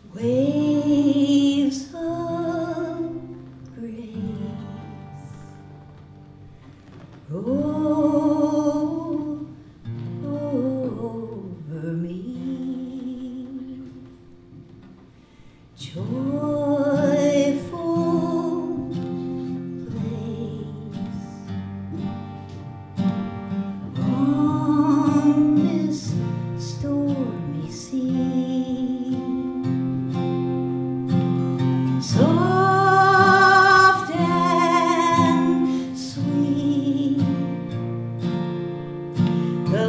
Waves of grace roll over me, joyful place on this stormy sea. Soft and sweet, the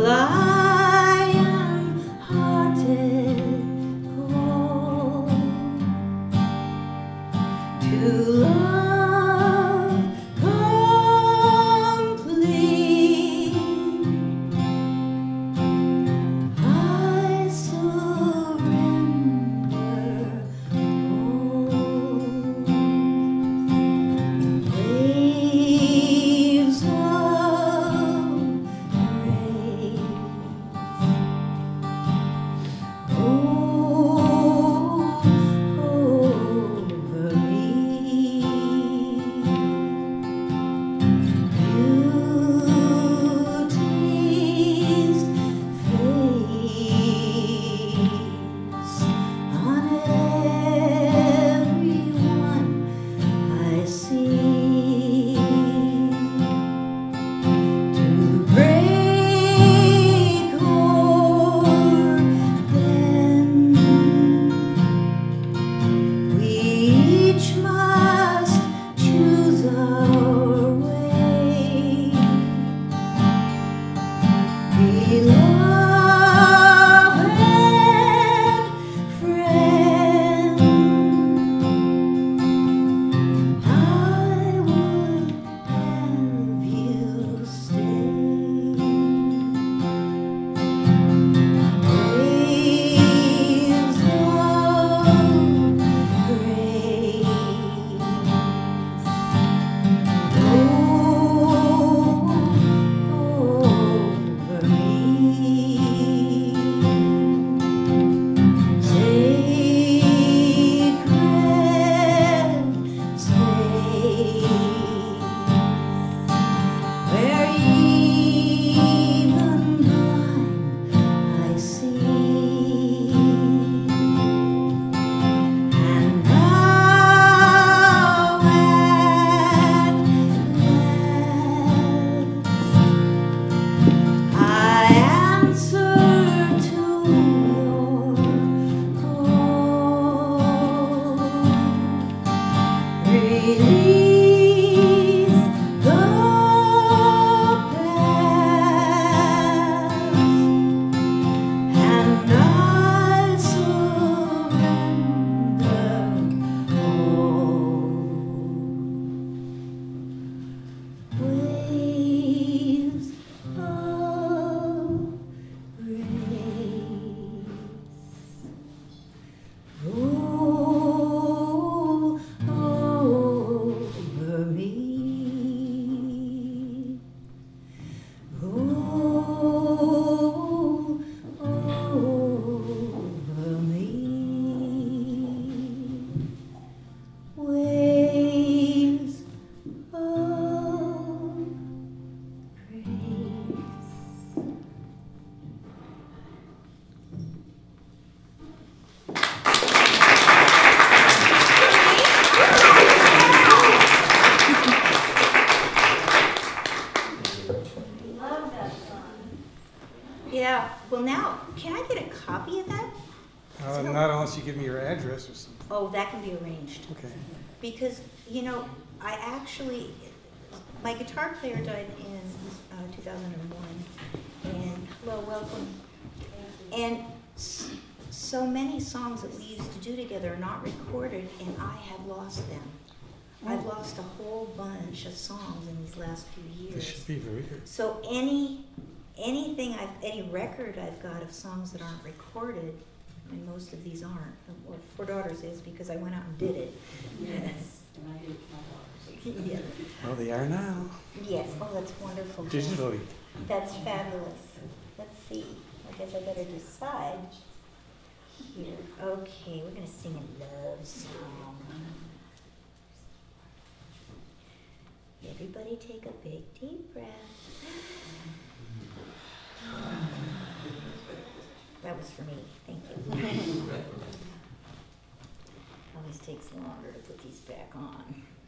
lion-hearted call to love complete. I surrender all. Waves of grace roll over me. Beauty's face on everyone I see, to break or bend, we each must choose our way. Beloved friend, I would have you stay. Waves of grace roll over me. Sacred space where even blind I see. And now at last I answer to your call. Release the past, and I surrender all. Waves of grace roll over me, roll over me. Waves of grace. Love that song. Yeah, well now, can I get a copy of that? Not unless you give me your address or something. Oh, that can be arranged. Okay. Because, you know, I actually, my guitar player died in 2001. And, well, welcome. And so many songs that we used to do together are not recorded, and I have lost them. I've lost a whole bunch of songs in these last few years. This should be very good. So any record I've got of songs that aren't recorded, and most of these aren't, or Four Daughters is because I went out and did it. Yes, and I did my daughters. Yes. Well, they are now. Yes, oh, that's wonderful. Digitally. That's fabulous. Let's see, I guess I better decide here. Okay, we're gonna sing a love song. Everybody take a big deep breath. That was for me, thank you. Always takes longer to put these back on.